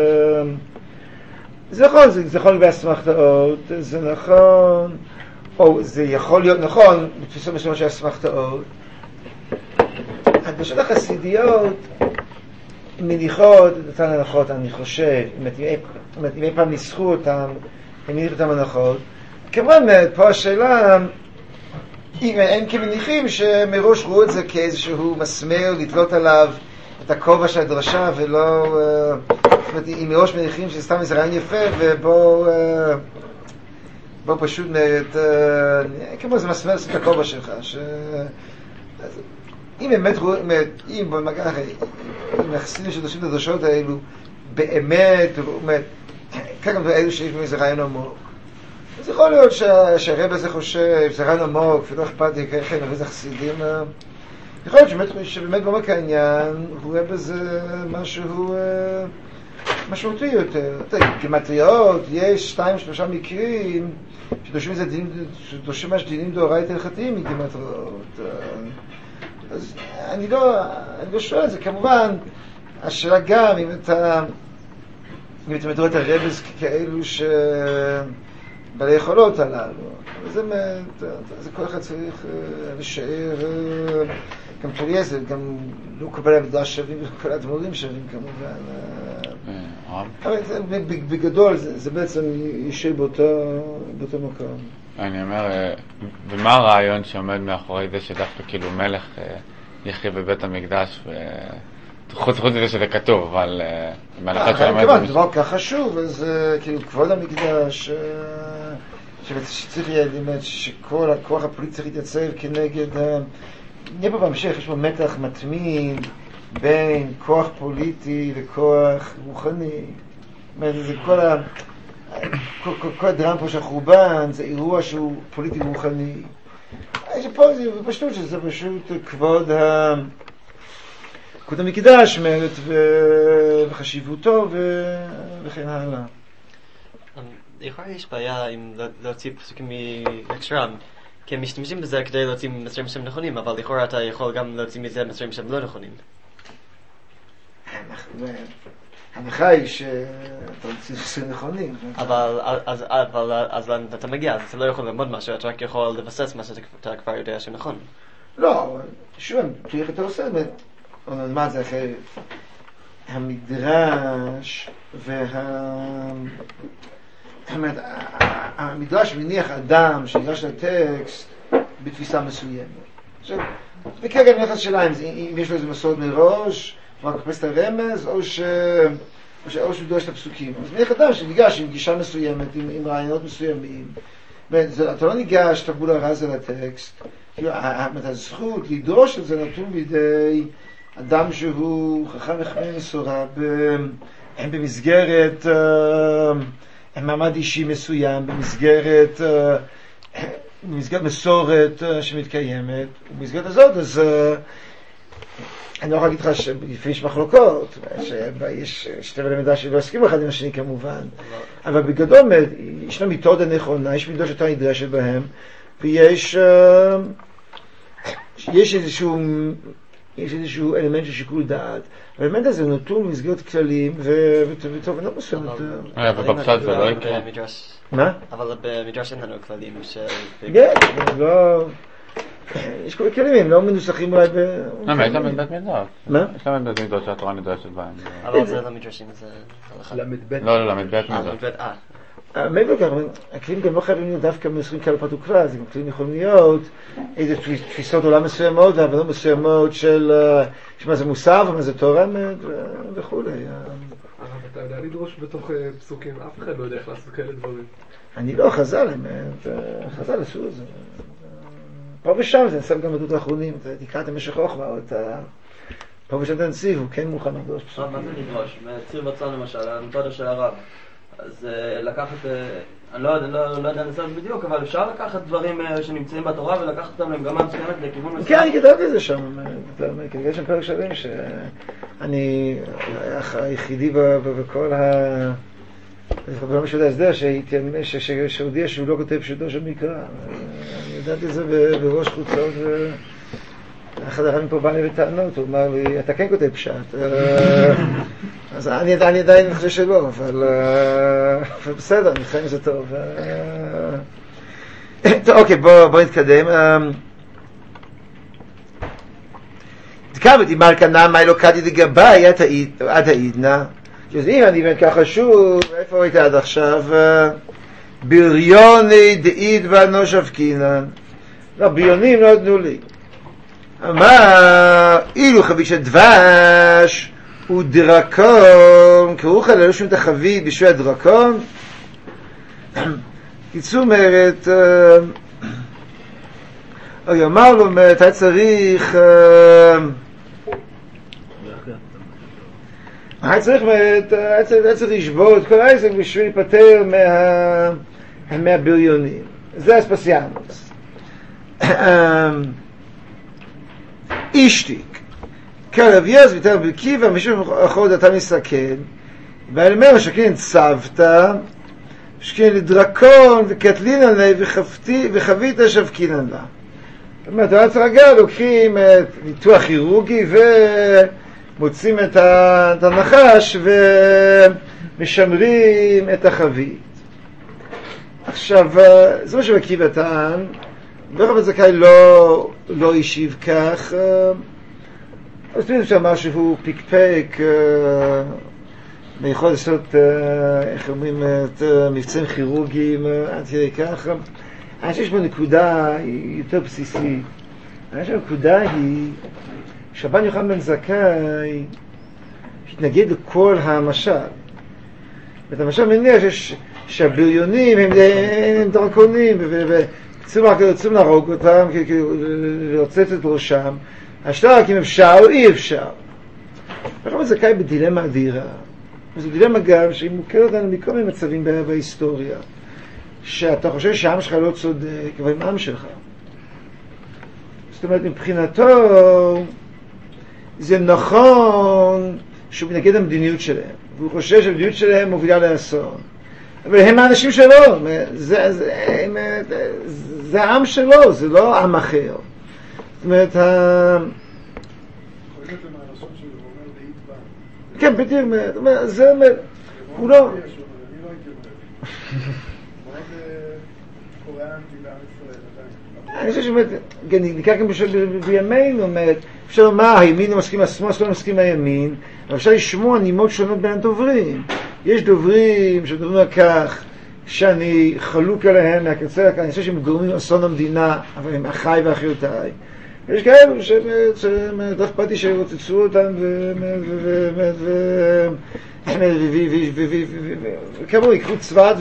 זה נכון, זה נכון בהסמכתאות, זה נכון, או זה יכול להיות נכון, בתפיסה מסוימת של הסמכתאות. הדרשות החסידיות מניחות את אותן הנחות, אני חושב, אם אי פעם ניסחו אותן, הם מניחו אותן הנחות. כמובן, פה השאלה, אם הם כמניחים שמראש ראו את זה כאיזשהו מסמר לתלות עליו את הכובע של הדרשה, ולא, זאת אומרת, אם מראש מניחים שזה סתם איזה רעיון יפה, ובוא, בוא פשוט נראית, כמו זה מסמר את הכובע שלך, ש... אם באמת רואים, אם במגע אחרי, אם יחסינים שדרשים את הדרשות האלו, באמת, כאן גם אלו שיש בו איזה רעיון עמוק. אז יכול להיות שהרב הזה חושב, זה רעיון עמוק, ולא אכפת לי ככה, נביא זה חסידים. יכול להיות שבאמת בעומק העניין, הוא רואה בזה משהו משמעותי יותר. כמטריות, יש שתיים, שלושה מקרים, שדורשים ממש דינים דאורייתא הלכתיים מכמטריות. אז אני לא, אני לא שואל את זה, כמובן, השאלה גם, אם אתה, אם אתה מדבר את הרבז כאלו שבעלי יכולות הללו, זה, זה כל אחד צריך לשאר, גם תורי זה, גם לא קבל המדרש שווים, וכל הדמורים שווים כמובן. אבל בגדול, זה, זה בעצם יישאר באותו, באותו מקום. אני אומר, ומה הרעיון שעומד מאחורי זה שדווקא כאילו מלך יחיה בבית המקדש, חוץ חוץ מזה שזה כתוב, אבל מהלכת של המלך... כמובן, דבר כך חשוב, זה כאילו כבוד המקדש, שצריך להגיד שכל הכוח הפוליטי צריך להתייצב כנגד... נהיה פה בהמשך, יש פה מתח מתמיד בין כוח פוליטי וכוח רוחני. זאת אומרת, זה כל ה... כל הדרמה פה של החורבן זה אירוע שהוא פוליטי רוחני. פה זה פשוט שזה פשוט כבוד ה... כבוד המקדש מרת וחשיבותו וכן הלאה. לכאורה יש בעיה עם להוציא פסוקים מהקשרם, כי הם משתמשים בזה כדי להוציא מסרים שהם נכונים, אבל לכאורה אתה יכול גם להוציא מזה מסרים שהם לא נכונים. ההנחה היא שאתה רוצה מסרים נכונים. אבל אז אתה מגיע, אז אתה לא יכול ללמוד משהו, אתה רק יכול לבסס מה שאתה כבר יודע שנכון. לא, שוב, תראי איך אתה עושה, מה זה אחרי המדרש וה... המדרש מניח אדם שניגש לטקסט בתפיסה מסוימת. עכשיו, וכרגע נכנס שאלה אם יש לו איזה מסורת מראש, הוא רק מחפש את הרמז, או שהוא דורש את הפסוקים. אז מניח אדם שניגש עם גישה מסוימת, עם רעיונות מסוימים. אתה לא ניגש טבולה רזה לטקסט. הזכות לדרוש את זה נתון בידי אדם שהוא חכם וחכם מסורה במסגרת מעמד אישי מסוים, במסגרת במסגרת מסורת שמתקיימת. ובמסגרת הזאת אז אני לא יכול להגיד לך שלפעמים יש מחלוקות, שיש שתי למידה שלא הסכימו אחד עם השני כמובן, אבל בגדול ישנה מתודה נכונה, יש מידות שאתה נדרשת בהם, ויש יש איזשהו יש איזשהו אלמנט של שיקול דעת. האלמנט הזה הוא נתון במסגרת כללים וטוב, אני לא מסוימת. ובפשט זה לא יקרה. מה? אבל במדרש אין לנו כללים ש... כן, לא... יש כל כלים, הם לא מנוסחים אולי ב... לא, יש להם את בית מדרש. מה? יש להם את בית מדרש שהתורה נדרשת בהם. אבל זה לא מדרשים, זה הלכה. לא, לא, למד בית מדרש. מעבר לכך, הכלים גם לא חייבים להיות דווקא מנוסחים כהלכות וכלל, זה גם כלים יכולים להיות איזה תפיסות עולם מסוימות והבנות מסוימות של מה זה מוסר ומה זה תורה וכו'. אבל אתה יודע לדרוש בתוך פסוקים, אף אחד לא יודע איך לעשות כאלה דברים. אני לא, חז"ל, חז"ל עשו את זה. פה ושם, זה נסם גם בדות האחרונים, תקרא את המשך חוכמה, או את ה... פה ושם תנציב, הוא כן מוכן לדרוש פסוקים. מה זה לדרוש? מציר בצון למשל, המתודה של הרב. אז לקחת, אני לא יודע לנסות בדיוק, אבל אפשר לקחת דברים שנמצאים בתורה ולקחת אותם למגמה מסוימת לכיוון מסוים. כן, אני כתבתי את זה שם, יש שם פרק שלם שאני היחידי בכל ה... לא משהו להסדר שהודיע שהוא לא כותב פשוטו של מקרא. אני ידעתי את זה בראש חוצות, ואחד הרבים פה בא לי בטענות, הוא אמר לי, אתה כן כותב פשט. אז אני עדיין חושב שלא, אבל בסדר, אני חיים זה טוב. אוקיי, בוא נתקדם. תקבתי מלכה נעמה אלוקתי דגבי עד העידנה. אז אם אני בן ככה שוב, איפה היית עד עכשיו? בריוני דעיד ואנוש אבקינן. לא, בריונים לא נתנו לי. אמר, אילו חבית של דבש ודרקון, כרוך על אלו שום תחבית בשביל הדרקון. קיצור אומרת, אוי אמר לו, אומרת, היה צריך... היה צריך, היה צריך לשבור את כל העסק בשביל להיפטר מהבריונים. זה אספסיאנוס. אישתיק. כלב יז ויתר בקיבה, משום אחרות אתה מסתכל. ואלמר שכן צוותא, שכן לדרקון וקטלין עלי וחבית שבקינן לה. זאת אומרת, היה צריך רגע, לוקחים את ניתוח כירורגי ו... מוצאים את הנחש ומשמרים את החבית. עכשיו, זה מה שמקיב אותן, ברב הזכאי לא, לא השיב כך, אז תמיד שאמר שהוא פיקפק, יכול לעשות, איך אומרים, את מבצעים כירורגיים, עד כדי כך. אני חושב שיש בו נקודה יותר בסיסית. אני חושב שהנקודה היא, שרבן יוחנן בן זכאי התנגד לכל המשל. ואת המשל מניח שהבריונים הם, הם דרקונים ורוצים להרוג אותם, לרצץ את ראשם. השאלה רק אם אפשר או אי אפשר. רבן זכאי בדילמה אדירה. וזו דילמה גם שהיא מוכרת לנו מכל מיני מצבים בהיסטוריה, שאתה חושב שהעם שלך לא צודק, אבל עם העם שלך. זאת אומרת, מבחינתו זה נכון שהוא מנגד המדיניות שלהם, והוא חושב שהמדיניות שלהם מובילה לאסון. אבל הם האנשים שלו, זה, זה, הם, זה העם שלו, זה לא עם אחר. זאת אומרת, ה... כן, בדיוק, זה אומר, הוא לא... אני חושב שבאמת, ניקח גם בימינו, אפשר לומר, הימין לא מסכים, השמאל לא מסכים הימין, אבל אפשר לשמוע נימות שונות בין הדוברים. יש דוברים שדוברים על כך שאני חלוק עליהם מהקצה, אני חושב שהם גורמים אסון המדינה, אבל הם אחיי ואחיותיי. יש כאלו שהם אכפתי שרוצצו אותם וכמו יקחו צוות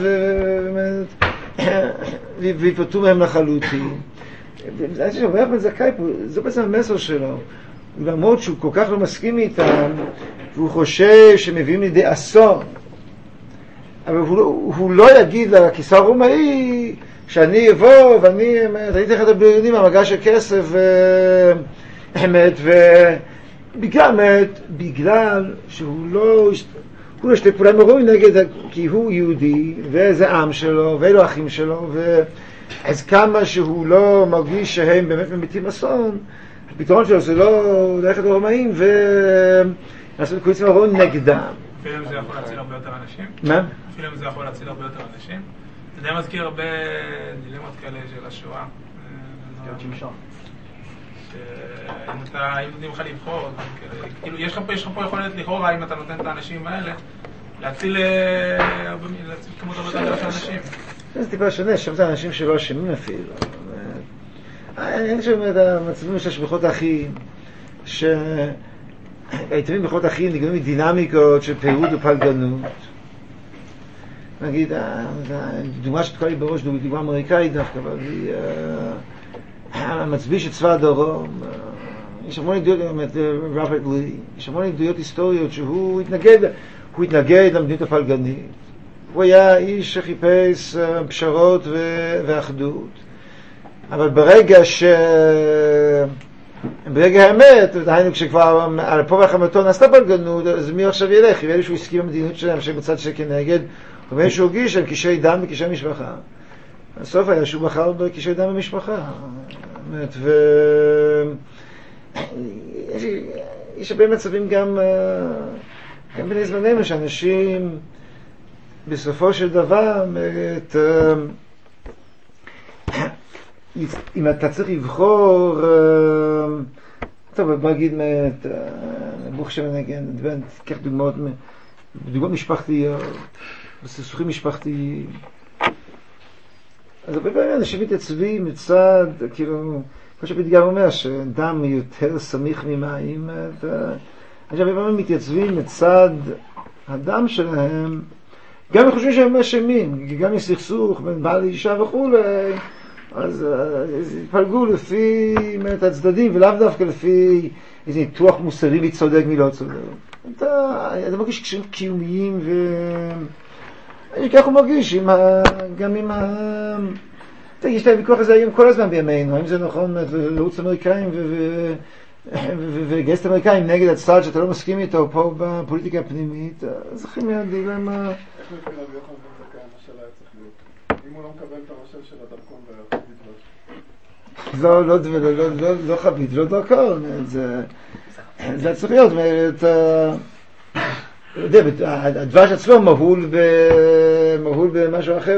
ויפרטו מהם לחלוטין. אני חושב שרבי אחמד זכאי פה, זה בעצם המסר שלו. למרות שהוא כל כך לא מסכים איתם, והוא חושב שמביאים לידי אסון, אבל הוא לא, הוא לא יגיד לכיסא הרומאי שאני אבוא ואני ראיתי אחד הבריונים מהמגע של כסף ואמת, ובגלל בגלל שהוא לא הוא לא שתי פעולה מרואים נגד, כי הוא יהודי וזה עם שלו ואלו אחים שלו, אז כמה שהוא לא מרגיש שהם באמת ממיתים אסון, הפתרון שלו זה לא ללכת לרומאים ולעשות קויצים הרומאים נגדם. אפילו אם זה יכול להציל הרבה יותר אנשים? מה? אפילו אם זה יכול להציל הרבה יותר אנשים? אתה יודע, מזכיר הרבה דילמות כאלה של השואה. מזכיר שמשון. שאם אתה, אם נותנים לך לבחור, כאילו יש לך פה יכולת לכאורה, אם אתה נותן את האנשים האלה, להציל כמות הרבה יותר של אנשים. זה טיפה שונה, שם זה אנשים שלא אשמים אפילו. אני חושב את המצבים של השביחות האחים, שהיתמים בביחות האחים נגרמים מדינמיקות של פירוד ופלגנות. נגיד, הדוגמה שתקוע לי בראש, דוגמה אמריקאית דווקא, אבל היא המצביא של צבא הדרום. יש המון עדויות, רוברט לי, יש המון עדויות היסטוריות שהוא התנגד, הוא התנגד למדיניות הפלגנית. הוא היה איש שחיפש פשרות ואחדות. אבל ברגע ש... ברגע האמת, דהיינו כשכבר על פה והחמתו נעשתה פלגנות, אז מי עכשיו ילך? ואלה שהוא הסכים במדיניות שלהם שבצד שכנגד, ואלה שהוא הגיש להם קשרי דם וקשרי משפחה. הסוף היה שהוא בחר בקשרי דם ומשפחה. ו... יש הרבה מצבים גם, גם בני זמננו, שאנשים בסופו של דבר, את... אם אתה צריך לבחור, טוב, בוא נגיד, ברוך שמנגן, תיקח דוגמאות, דוגמאות משפחתיות, בסכסוכים משפחתיים. אז הרבה פעמים אנשים מתייצבים מצד, כאילו, כמו שפתגם אומר, שדם יותר סמיך ממים, אז הרבה פעמים מתייצבים מצד הדם שלהם, גם חושבים שהם אשמים, כי גם יש סכסוך בין בעל לאישה וכו', אז התפלגו לפי הצדדים, ולאו דווקא לפי איזה ניתוח מוסרי מי צודק מי לא צודק. אתה, אתה מרגיש קשרים קיומיים, וכך הוא מרגיש גם עם ה... יש להם ויכוח הזה היום כל הזמן בימינו, האם זה נכון לרוץ אמריקאים וגייסט אמריקאים נגד הצד שאתה לא מסכים איתו פה בפוליטיקה הפנימית, אז הכי מהדילמה... איך מבחינת יוחנן בן זכאי המשל היה צריך להיות? אם הוא לא מקבל את המשל של הדרכון והחבית לא... לא, לא, לא חבית, לא דרכון, זה צריך להיות, הדבש עצמו מהול במשהו אחר,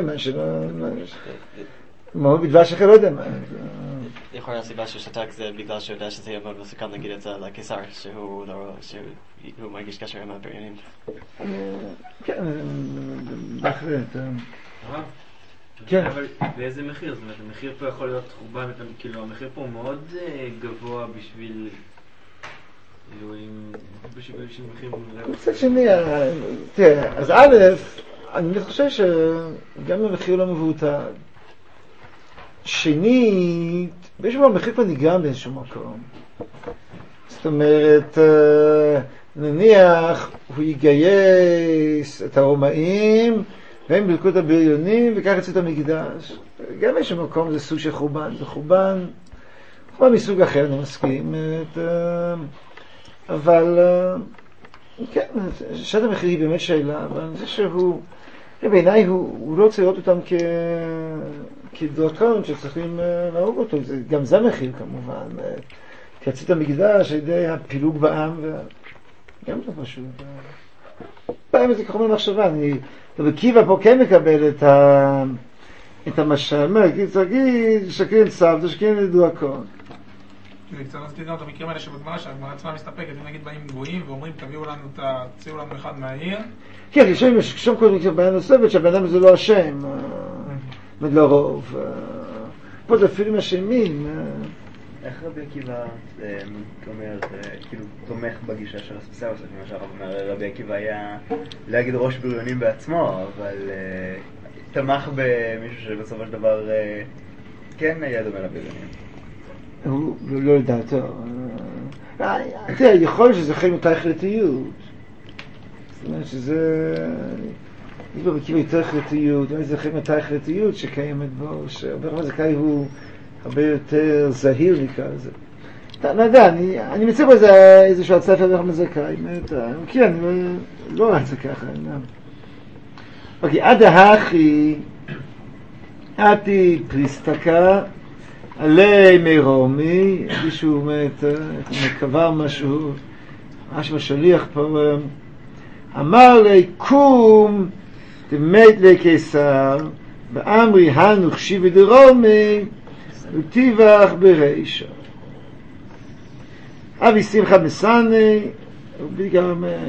מהול בדבש אחר, לא יודע מה. יכול להיות הסיבה שהוא שתק זה בגלל שהוא יודע שזה יהיה מאוד מסוכן להגיד את זה לקיסר, שהוא מרגיש קשר עם הבריונים. כן, בהחלט. כן. אבל באיזה מחיר? זאת אומרת, המחיר פה יכול להיות חורבן, כאילו המחיר פה מאוד גבוה בשביל... כאילו, בשביל מחיר... מצד שני, תראה, אז א', אני חושב שגם המחיר לא מבוטל. שנית, באיזשהו המחיר כבר נגרם באיזשהו מקום. זאת אומרת, נניח הוא יגייס את הרומאים והם בלקו את הבריונים וכך יצא את המקדש. גם יש מקום, זה סוג של חורבן, זה חורבן, חורבן מסוג אחר, אני מסכים, אבל כן, שעת המחיר היא באמת שאלה, אבל אני חושב שהוא, בעיניי הוא, הוא לא רוצה לראות אותם כ... כדרקון שצריכים להרוג אותו, זה, גם זה המחיר כמובן, כי יצא את המקדש על ידי הפילוג בעם, וגם זה פשוט. פעם זה ככה במחשבה, אני, רבי עקיבא פה כן מקבל את ה... את המשל, מה, כי תגיד, שקרין סבתא, שקרין דרקון. זה קצת רציתי גם את המקרים האלה שבגמרא, שהגמרא עצמה מסתפקת, אם נגיד באים גויים ואומרים תביאו לנו את ה... תציעו לנו אחד מהעיר. כן, כשם שם קודם כלל בעיה נוספת, שהבן אדם זה לא השם, לרוב. פה זה אפילו אשמים. איך רבי עקיבא אומר, כאילו תומך בגישה של הספסאוס, כמו שהרב אומר, רבי עקיבא היה להגיד ראש בריונים בעצמו, אבל תמך במישהו שבסופו של דבר כן היה דומה לבריונים. הוא לא לדעתו. תראה, יכול שזה חלק מאותה החלטיות. זאת אומרת שזה... יש בו בקיבה יותר החלטיות, זה חלק מאותה החלטיות שקיימת בו, שהרבה זכאי הוא הרבה יותר זהיר נקרא לזה. לא יודע, אני מציע פה איזשהו הצעה של רחמי זכאי, כן, אני לא רואה את זה ככה. אוקיי, עד ההכי, עתי פריסטקה, עלי מירומי, מישהו מקבר משהו, משהו שליח פה, אמר לי, קום, תמת לי קיסר, באמרי הנוך שיבי דרומי, וטיבח ברישה. אבי שמחה מסני, הוא בדיוק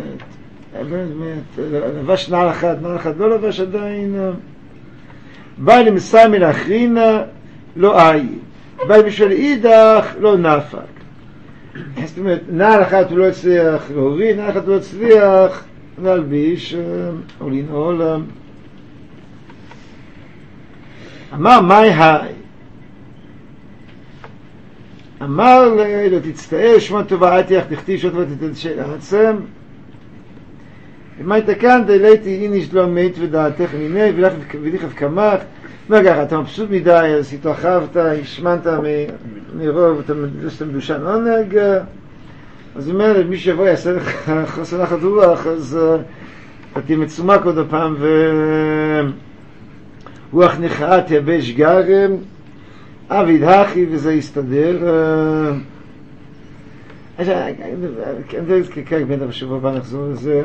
לבש נעל אחד, נעל אחד לא לבש עדיין, בא לי מסיימן אחרינה, לא אי. בא לי בשביל אידך, לא נפק. זאת אומרת, נעל אחת הוא לא הצליח להוריד, נעל אחת הוא לא הצליח להלביש או לנעול. אמר מי היי? אמר לי, לא תצטער, שמע טובה אתיח, תכתיב שעות ותתשאל עצם. ומה יתקן, דליתי איניש לא מת ודעתך מיני, וליכף כמך. מה ככה, אתה מבסוט מדי, אז התרחבת, השמנת מרוב, אתה מדושן עונג. אז הוא אומר, מי שיבוא יעשה לך חוסר נחת רוח, אז אתה תהיה מצומק עוד הפעם, ורוח נחאה תייבש גרם, אביד הכי וזה יסתדר. אני יודע ככה בן בשבוע הבא נחזור לזה.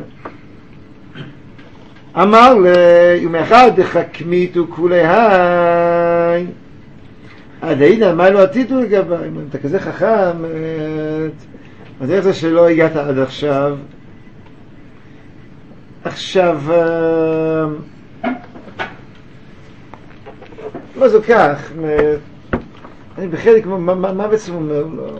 אמר לי, ומאחד דחכמיתו כולי היי, עד העידה, מה לא עתידו לגבי? אם אתה כזה חכם, אז איך זה שלא הגעת עד עכשיו? עכשיו, מה זו כך? אני בחלק, מה בעצם אומר לו?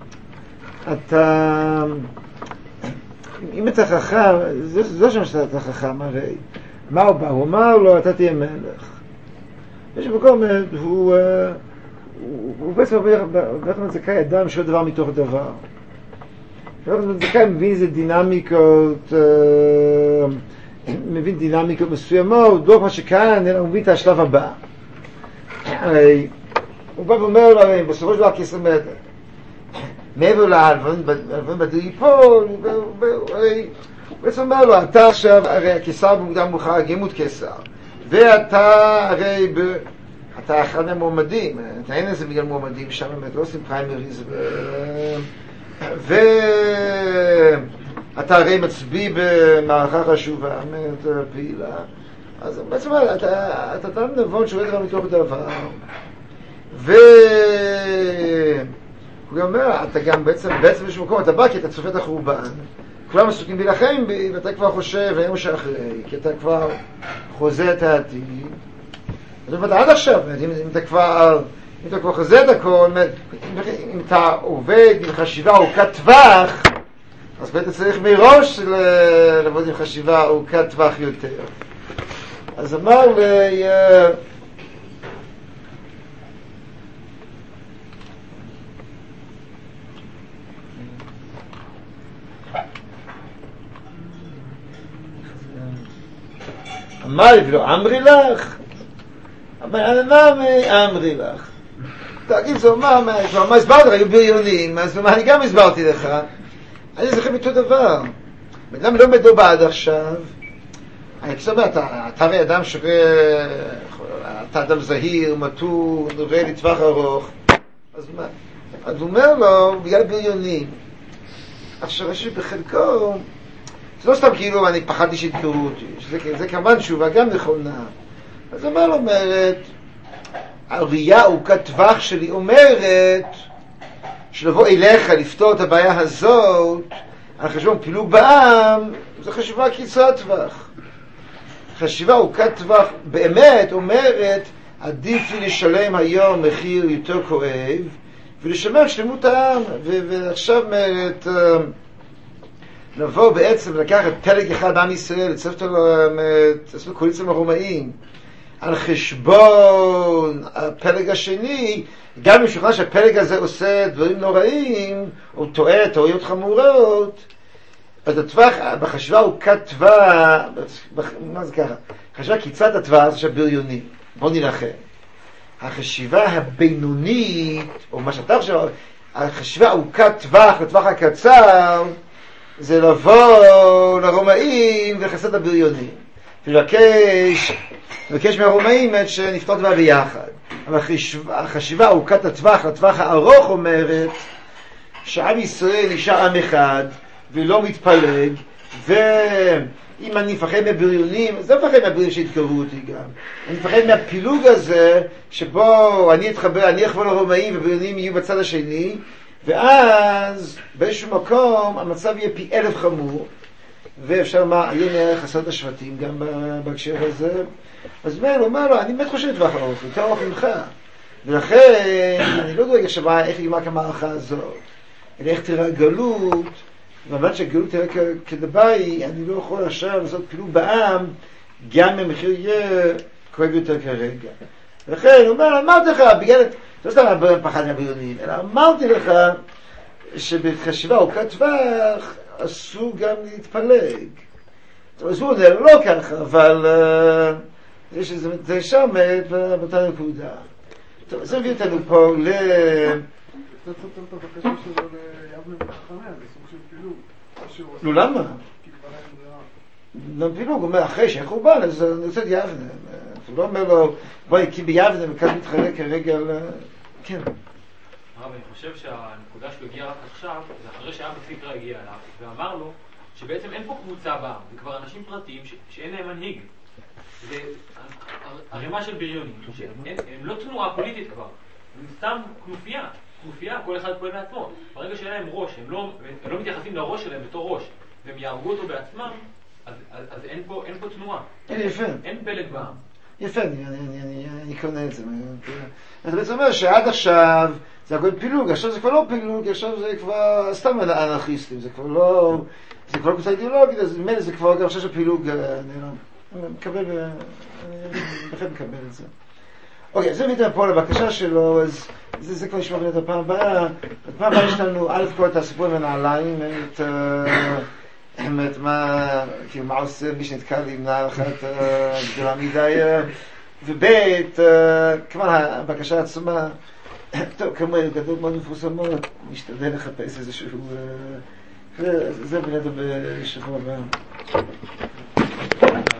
אתה... אם אתה חכם, זה שם שאתה חכם הרי. מה הוא בא? הוא אמר לו, אתה תהיה מלך. יש מקום, הוא... הוא בעצם בעצם זכאי אדם שהוא דבר מתוך דבר. בעצם זכאי מבין איזה דינמיקות, מבין דינמיקות מסוימות, לא כמו שכאן, אלא הוא מבין את השלב הבא. הרי, הוא בא ואומר לו, הרי, בסופו של דבר כסר מלך. מעבר להלבון בדרי פה, הרי, הוא בעצם אומר לו, אתה עכשיו, הרי הקיסר במוקדם מאוחר, גמות קיסר. ואתה, הרי, אתה אחד מהמועמדים, אתה אין איזה בגלל מועמדים שם, באמת, לא עושים פריימריז, ואתה הרי מצביא במערכה חשובה, באמת, פעילה. אז בעצם אתה אדם נבון שרואה דבר מתוך דבר, והוא גם אומר, אתה גם בעצם, בעצם יש מקום, אתה בא כי אתה צופה את החורבן, כולם עסוקים בלחם בי, ואתה כבר חושב, היום שאחרי, כי אתה כבר חוזה את העתיד. אז אתה עד עכשיו, אם אתה כבר, אם אתה כבר חוזה את הכל, אם אתה עובד עם חשיבה ארוכת טווח, אז אתה צריך מראש לעבוד עם חשיבה ארוכת טווח יותר. אז אמר לי, אמר לי, ולא אמרי לך? אמר, מה אמרי לך? תגיד, זה אומר, מה הסברתי לך, היו בריונים, אז מה אני גם הסברתי לך? אני זוכר אותו דבר. בגלל לא מדובר עד עכשיו, אני חושב, אתה הרי אדם שווה, אתה אדם זהיר, מתון, נראה לטווח ארוך, אז מה? אז הוא אומר לו, בגלל בריונים. עכשיו, ראשי בחלקו, זה לא סתם כאילו אני פחדתי שיתקראו אותי, שזה, זה כמובן תשובה גם נכונה. אז אומר לו, אומרת, הראייה ארוכת טווח שלי אומרת, שלבוא אליך לפתור את הבעיה הזאת, על חשבון פילוג בעם, זו חשיבה קצרת טווח. חשיבה ארוכת טווח באמת אומרת, עדיף לי לשלם היום מחיר יותר כואב, ולשמר שלמות העם. ועכשיו אומרת, לבוא בעצם לקחת פלג אחד בעם ישראל, לצפת לו קואליציה מרומאים, על חשבון הפלג השני, גם אם שוכנע שהפלג הזה עושה דברים נוראים, או טועה טעויות חמורות, אז הטווח, בחשיבה ארוכת טווח, מה זה ככה? חשיבה קצרת הטווח זה שבריונים, בוא נלחם. החשיבה הבינונית, או מה שאתה חושב, החשיבה ארוכת טווח, לטווח הקצר, זה לבוא לרומאים ולחסד את הבריונים. ולבקש, לבקש מהרומאים שנפתור דבר ביחד. אבל החשיבה ארוכת הטווח, לטווח הארוך אומרת, שעם ישראל נשאר עם אחד, ולא מתפלג, ואם אני מפחד מהבריונים, אז לא מפחד מהבריונים שהתקרבו אותי גם. אני מפחד מהפילוג הזה, שבו אני אתחבר, אני אכבול לרומאים, ובריונים יהיו בצד השני, ואז באיזשהו מקום המצב יהיה פי אלף חמור, ואפשר לומר, יהיה נערך עשרת השבטים גם בהקשר הזה. אז אומר לו, אומר לו, אני באמת חושב לטווח ארוך, יותר ארוך ממך. ולכן, אני לא דואג עכשיו איך יגמר כמערכה הזאת, אלא איך תראה גלות, ובאמת שהגלות תראה כדבאי, אני לא יכול עכשיו לעשות פילוג בעם, גם אם המחיר יהיה כואב יותר כרגע. ולכן, הוא אומר, אמרתי לך, בגלל, לא סתם פחד מהבריונים, אלא אמרתי לך, שבחשיבה ארוכת טווח, אסור גם להתפלג. אז הוא אומר, לא ככה, אבל זה שם באותה נקודה. טוב, זה מביא אותנו פה ל... קצת סותר את הבקשה שלו ליבנה וחכמיה, זה סוג של פילוג. לא, למה? לא פילוג, הוא אומר, אחרי שהחורבן, אז אני רוצה את יבנה. הוא לא אומר לו, בואי, כי ביבנה וכאן מתחלק כרגע על... כן. הרב, אני חושב שהנקודה שהוא הגיע רק עכשיו, זה אחרי שהאבא סיקרא הגיע אליו, ואמר לו שבעצם אין פה קבוצה בעם, זה כבר אנשים פרטיים שאין להם מנהיג. זה ערימה של בריונים, הם לא תנועה פוליטית כבר, הם סתם כנופיה, כנופיה, כל אחד פועל בעצמו. ברגע שאין להם ראש, הם לא, הם לא מתייחסים לראש שלהם בתור ראש, והם יהרגו אותו בעצמם, אז, אז, אז אין פה, אין פה תנועה. יפה. אין פלג בעם. יפה, אני, אני, אני, אני, אני קונה את זה. אתה בעצם אומר שעד עכשיו זה הכל פילוג, עכשיו זה כבר לא פילוג, עכשיו זה כבר סתם אנרכיסטים, זה כבר לא, זה כבר לא קבוצה אידיאולוגית, אז ממילא זה כבר גם עכשיו של פילוג, אני לא מקבל, אני בכלל מקבל את זה. אוקיי, אז זה מביא פה לבקשה שלו, אז זה, זה כבר נשמע בנית הפעם הבאה. בפעם הבאה יש לנו א' כל את הסיפור עם הנעליים, את, את מה, כאילו מה עושה מי שנתקע לי עם נעל אחת גדולה מדי, וב' כמובן הבקשה עצמה, טוב, כמובן גדול מאוד מפורסמות, נשתדל לחפש איזשהו, זה בנית בשבוע הבא.